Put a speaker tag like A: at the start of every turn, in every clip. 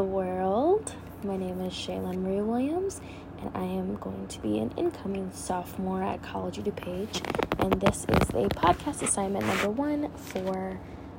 A: Hello world, my name is Shaylin Marie Williams, and I am going to be an incoming sophomore at College of DuPage, and this is a podcast assignment number 1 for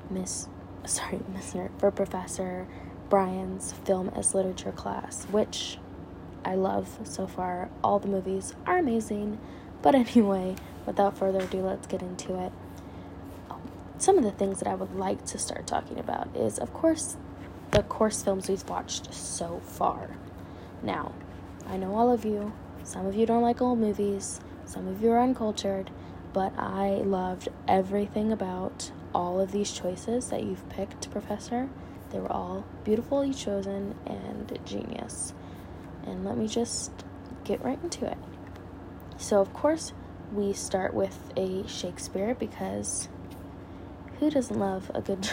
A: Professor Brian's Film as Literature class, which I love so far. All the movies are amazing, but anyway, without further ado, let's get into it. Some of the things that I would like to start talking about is, of course, the course films we've watched so far. Now, I know all of you, some of you don't like old movies, some of you are uncultured, but I loved everything about all of these choices that you've picked, Professor. They were all beautifully chosen and genius. And let me just get right into it. So, of course, we start with a Shakespeare, because who doesn't love a good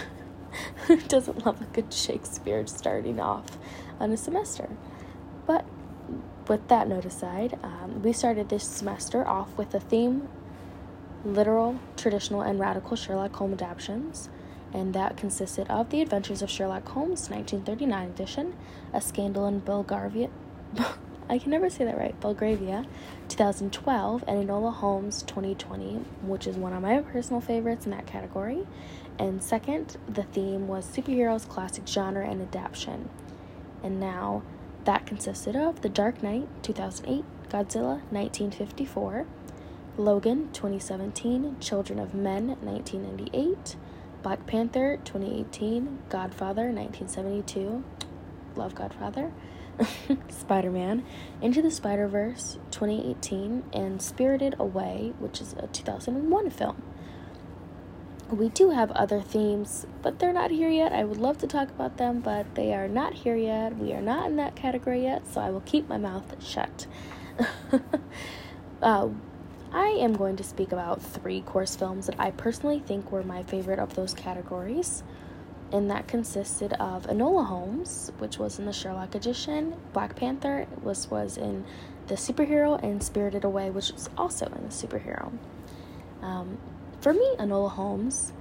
A: Shakespeare starting off on a semester? But with that note aside, we started this semester off with a theme: literal, traditional, and radical Sherlock Holmes adaptations, and that consisted of The Adventures of Sherlock Holmes, 1939 edition, A Scandal in Belgravia, Belgravia, 2012, and Enola Holmes, 2020, which is one of my personal favorites in that category. And second, the theme was superheroes, classic genre, and adaptation. And now, that consisted of The Dark Knight, 2008, Godzilla, 1954, Logan, 2017, Children of Men, 1998, Black Panther, 2018, Godfather, 1972, love Godfather, Spider-Man, Into the Spider-Verse, 2018, and Spirited Away, which is a 2001 film. We do have other themes, but they're not here yet. I would love to talk about them, but they are not here yet. We are not in that category yet, so I will keep my mouth shut. I am going to speak about 3 course films that I personally think were my favorite of those categories, and that consisted of Enola Holmes, which was in the Sherlock edition, Black Panther was in the superhero, and Spirited Away, which was also in the superhero. For me, Enola Holmes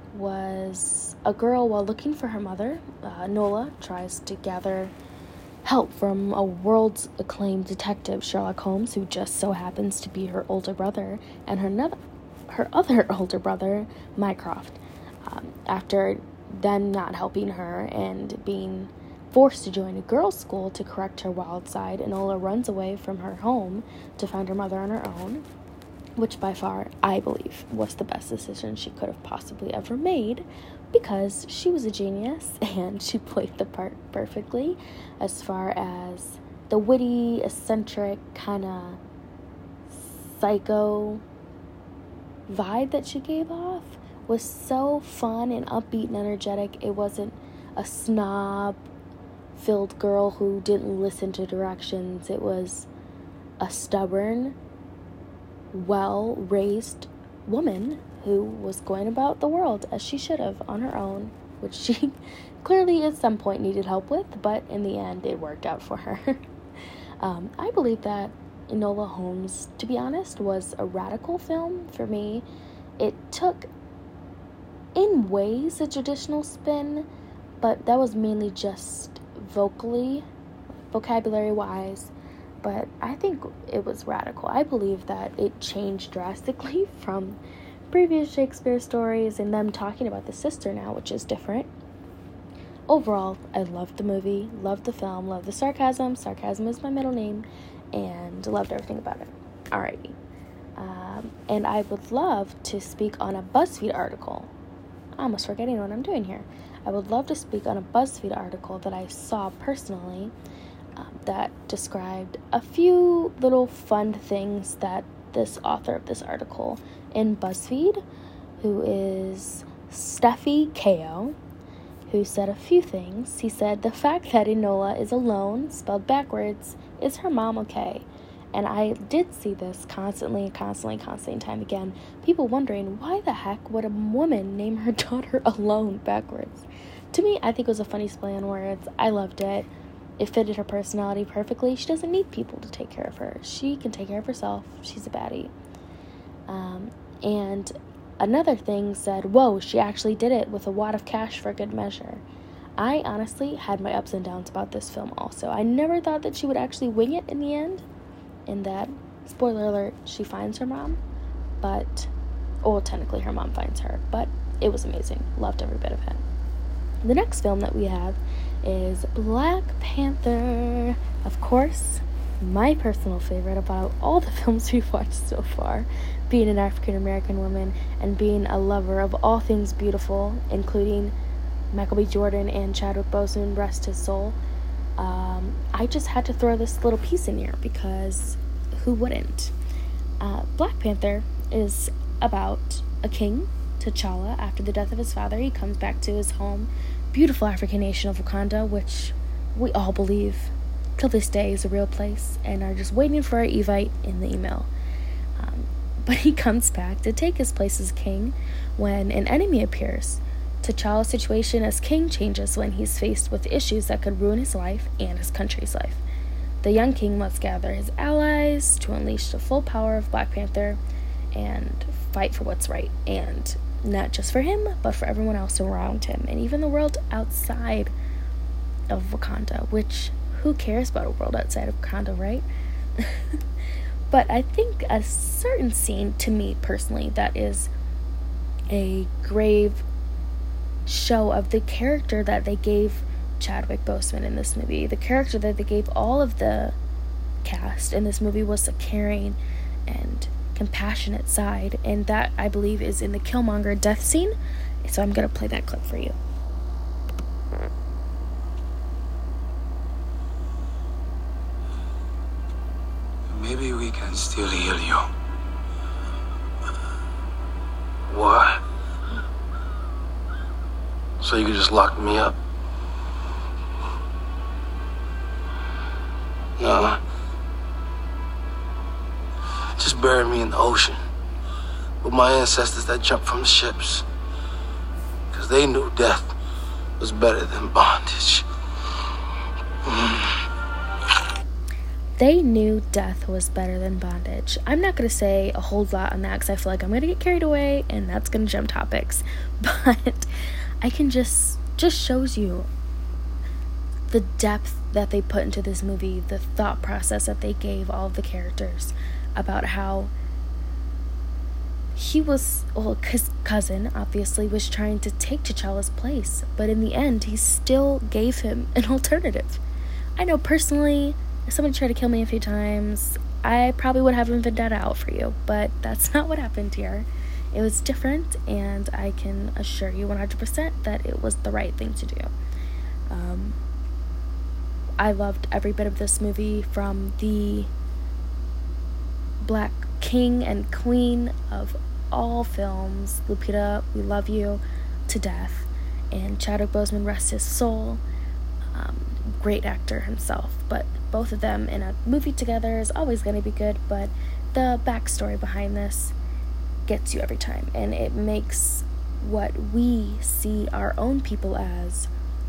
A: was a girl while looking for her mother. Enola tries to gather help from a world's acclaimed detective, Sherlock Holmes, who just so happens to be her older brother, and her other older brother, Mycroft. After then not helping her and being forced to join a girls' school to correct her wild side, Enola runs away from her home to find her mother on her own, which by far, I believe, was the best decision she could have possibly ever made, because she was a genius and she played the part perfectly, as far as the witty, eccentric, kind of psycho vibe that she gave off was so fun and upbeat and energetic. It wasn't a snob-filled girl who didn't listen to directions. It was a stubborn, well-raised woman who was going about the world as she should have on her own, which she clearly at some point needed help with, but in the end it worked out for her. I believe that Enola Holmes, to be honest, was a radical film for me. It took, in ways, a traditional spin, but that was mainly just vocabulary-wise. But I think it was radical. I believe that it changed drastically from previous Shakespeare stories and them talking about the sister now, which is different. Overall, I loved the movie, loved the film, loved the sarcasm. Sarcasm is my middle name, and loved everything about it. Alrighty. And I would love to speak on a BuzzFeed article. I'm almost forgetting what I'm doing here. I would love to speak on a BuzzFeed article that I saw personally, that described a few little fun things that this author of this article in BuzzFeed, who is Steffi Ko, who said a few things. He said, "The fact that Enola is alone, spelled backwards, is her mom okay?" And I did see this constantly, time again. People wondering, why the heck would a woman name her daughter Alone backwards? To me, I think it was a funny play on words. I loved it. It fitted her personality perfectly. She doesn't need people to take care of her. She can take care of herself. She's a baddie. And another thing said, "Whoa, she actually did it with a wad of cash for good measure." I honestly had my ups and downs about this film also. I never thought that she would actually wing it in the end, and that, spoiler alert, she finds her mom, but, well, technically her mom finds her, but it was amazing. Loved every bit of it. The next film that we have is Black Panther. Of course, my personal favorite about all the films we've watched so far, being an African American woman and being a lover of all things beautiful, including Michael B. Jordan and Chadwick Boseman, rest his soul. I just had to throw this little piece in here because who wouldn't? Black Panther is about a king, T'Challa. After the death of his father, he comes back to his home, beautiful African nation of Wakanda, which we all believe till this day is a real place, and are just waiting for our Evite in the email. But he comes back to take his place as king when an enemy appears. T'Challa's situation as king changes when he's faced with issues that could ruin his life and his country's life. The young king must gather his allies to unleash the full power of Black Panther and fight for what's right, and not just for him, but for everyone else around him, and even the world outside of Wakanda, which, who cares about a world outside of Wakanda, right? But I think a certain scene, to me personally, that is a grave show of the character that they gave Chadwick Boseman in this movie. The character that they gave all of the cast in this movie was a caring and compassionate side, and that, I believe, is in the Killmonger death scene. So I'm gonna play that clip for you.
B: Maybe we can still heal you. Why? So you could just lock me up? Just bury me in the ocean with my ancestors that jumped from the ships. Because they knew death was better than bondage.
A: They knew death was better than bondage. I'm not going to say a whole lot on that because I feel like I'm going to get carried away and that's going to jump topics. But I can just shows you the depth that they put into this movie, the thought process that they gave all of the characters about how he was, well, his cousin obviously was trying to take T'Challa's place, but in the end, he still gave him an alternative. I know personally, if somebody tried to kill me a few times, I probably would have a vendetta out for you, but that's not what happened here. It was different, and I can assure you 100% that it was the right thing to do. I loved every bit of this movie, from the Black King and Queen of all films, Lupita, we love you to death, and Chadwick Boseman, rest his soul. Great actor himself, but both of them in a movie together is always going to be good, but the backstory behind this gets you every time, and it makes what we see our own people as,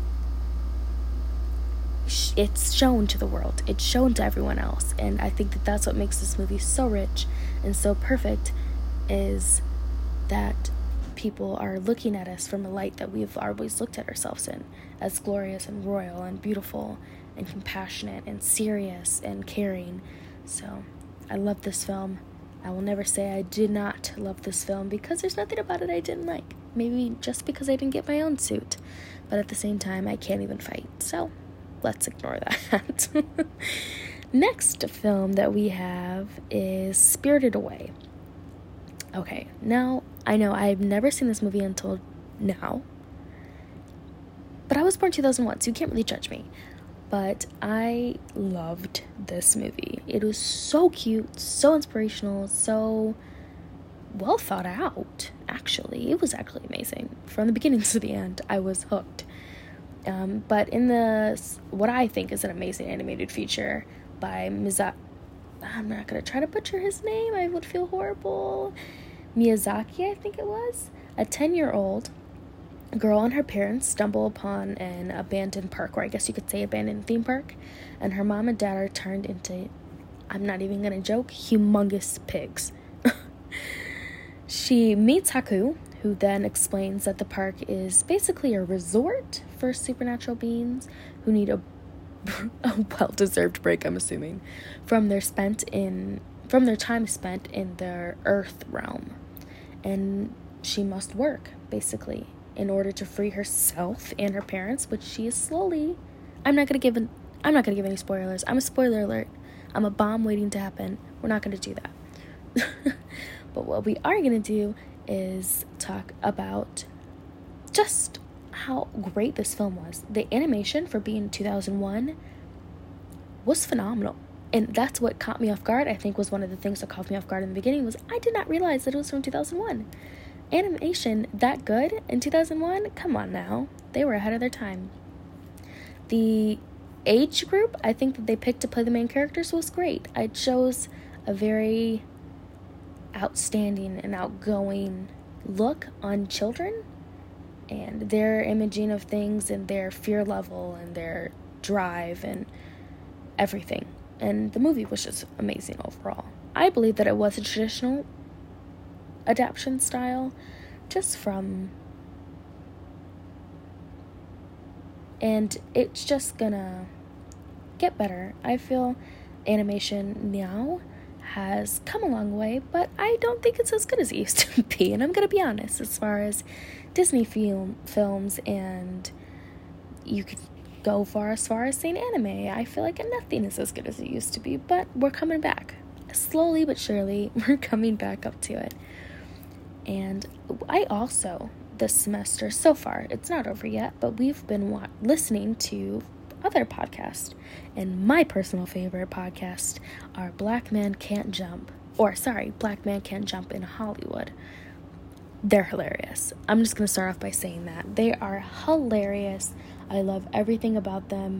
A: it's shown to the world, it's shown to everyone else, and I think that that's what makes this movie so rich and so perfect, is that people are looking at us from a light that we've always looked at ourselves in, as glorious and royal and beautiful and compassionate and serious and caring. So I love this film. I will never say I did not love this film, because there's nothing about it I didn't like. Maybe just because I didn't get my own suit, but at the same time I can't even fight, so let's ignore that. Next film that we have is Spirited Away. Okay, now I know I've never seen this movie until now, but I was born 2001, so you can't really judge me. But I loved this movie. It was so cute, so inspirational, so well thought out, actually. It was actually amazing. From the beginning to the end, I was hooked. But in what I think is an amazing animated feature by I'm not going to try to butcher his name, I would feel horrible. Miyazaki, I think it was. A 10-year-old girl and her parents stumble upon an abandoned park, or I guess you could say abandoned theme park, and her mom and dad are turned into, I'm not even gonna joke, humongous pigs. She meets Haku, who then explains that the park is basically a resort for for supernatural beings who need a well-deserved break, I'm assuming, from their time spent in their earth realm. And she must work, basically, in order to free herself and her parents, which she is slowly. I'm not gonna give any spoilers. I'm a spoiler alert. I'm a bomb waiting to happen. We're not gonna do that. But what we are gonna do is talk about just how great this film was. The animation, for being 2001, was phenomenal. And that's what caught me off guard. I think was one of the things that caught me off guard in the beginning was I did not realize that it was from 2001. Animation that good in 2001? Come on now. They were ahead of their time. The age group I think that they picked to play the main characters was great. It shows a very outstanding and outgoing look on children and their imaging of things and their fear level and their drive and everything. And the movie was just amazing overall. I believe that it was a traditional adaptation style, just from, and it's just gonna get better. I feel animation now has come a long way, but I don't think it's as good as it used to be, and I'm gonna be honest, as far as Disney films, and you could go as far as saying anime, I feel like nothing is as good as it used to be, but we're coming back. Slowly but surely, we're coming back up to it. And I also, this semester, so far, it's not over yet, but we've been listening to other podcasts. And my personal favorite podcast are Black Man Can't Jump in Hollywood. They're hilarious. I'm just going to start off by saying that. They are hilarious. I love everything about them,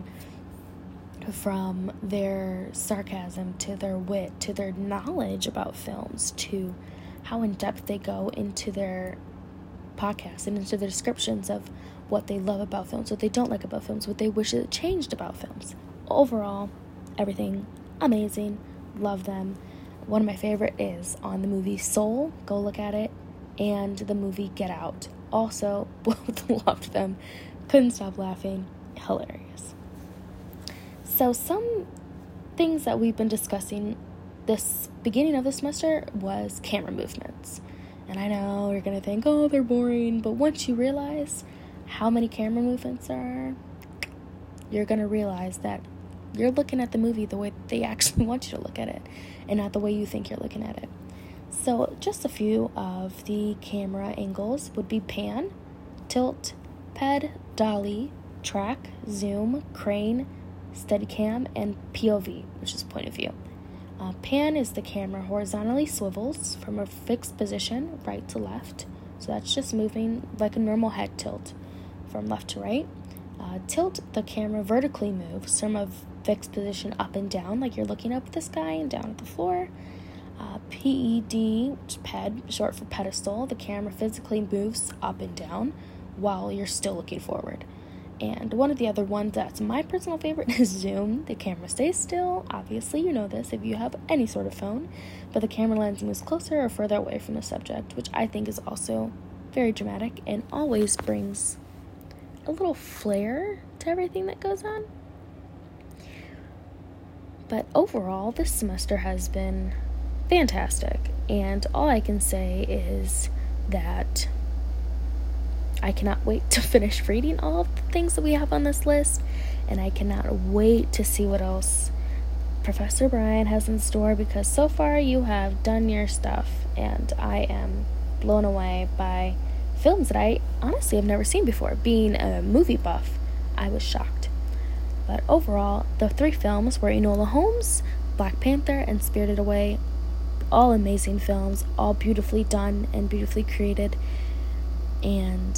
A: from their sarcasm to their wit to their knowledge about films to how in-depth they go into their podcast and into the descriptions of what they love about films, what they don't like about films, what they wish it changed about films. Overall, everything amazing. Love them. One of my favorite is on the movie Soul. Go look at it. And the movie Get Out. Also, both loved them. Couldn't stop laughing. Hilarious. So some things that we've been discussing this beginning of the semester was camera movements. And I know you're going to think, oh, they're boring. But once you realize how many camera movements there are, you're going to realize that you're looking at the movie the way they actually want you to look at it, and not the way you think you're looking at it. So just a few of the camera angles would be pan, tilt, ped, dolly, track, zoom, crane, Steadicam, and POV, which is point of view. Pan is the camera horizontally swivels from a fixed position, right to left. So that's just moving like a normal head tilt from left to right. Tilt, the camera vertically moves from a fixed position up and down, like you're looking up at the sky and down at the floor. PED, which is ped, short for pedestal, the camera physically moves up and down while you're still looking forward. And one of the other ones that's my personal favorite is zoom. The camera stays still. Obviously, you know this if you have any sort of phone, but the camera lens moves closer or further away from the subject, which I think is also very dramatic and always brings a little flair to everything that goes on. But overall, this semester has been fantastic, and all I can say is that I cannot wait to finish reading all of the things that we have on this list, and I cannot wait to see what else Professor Brian has in store, because so far you have done your stuff, and I am blown away by films that I honestly have never seen before. Being a movie buff, I was shocked. But overall, the 3 films were Enola Holmes, Black Panther, and Spirited Away. All amazing films, all beautifully done and beautifully created. And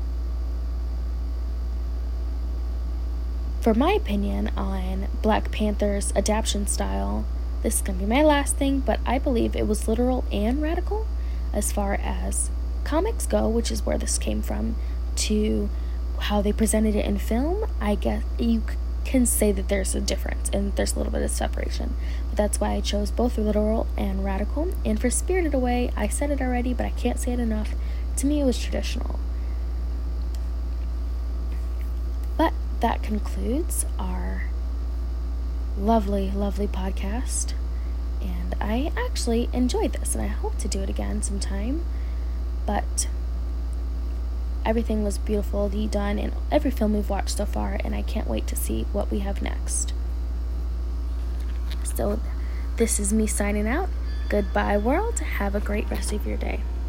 A: for my opinion on Black Panther's adaptation style, this is going to be my last thing, but I believe it was literal and radical as far as comics go, which is where this came from, to how they presented it in film. I guess you can say that there's a difference and there's a little bit of separation, but that's why I chose both literal and radical. And for Spirited Away, I said it already, but I can't say it enough. To me, it was traditional. that concludes our lovely, lovely podcast. And I actually enjoyed this, and I hope to do it again sometime. But everything was beautifully done in every film we've watched so far, and I can't wait to see what we have next. So this is me signing out. Goodbye, world. Have a great rest of your day.